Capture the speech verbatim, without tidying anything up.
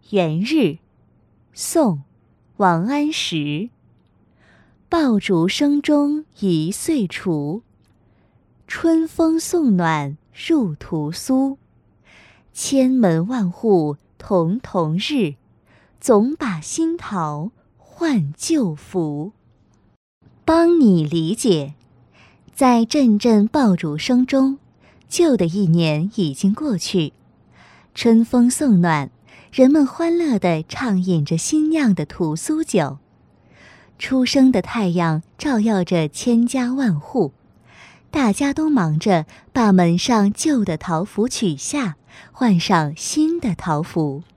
元日，宋·王安石。爆竹声中一岁除，春风送暖入屠苏。千门万户曈曈日，总把新桃换旧符。帮你理解，在阵阵爆竹声中，旧的一年已经过去，春风送暖，人们欢乐地畅饮着新酿的屠苏酒。初升的太阳照耀着千家万户，大家都忙着把门上旧的桃符取下，换上新的桃符。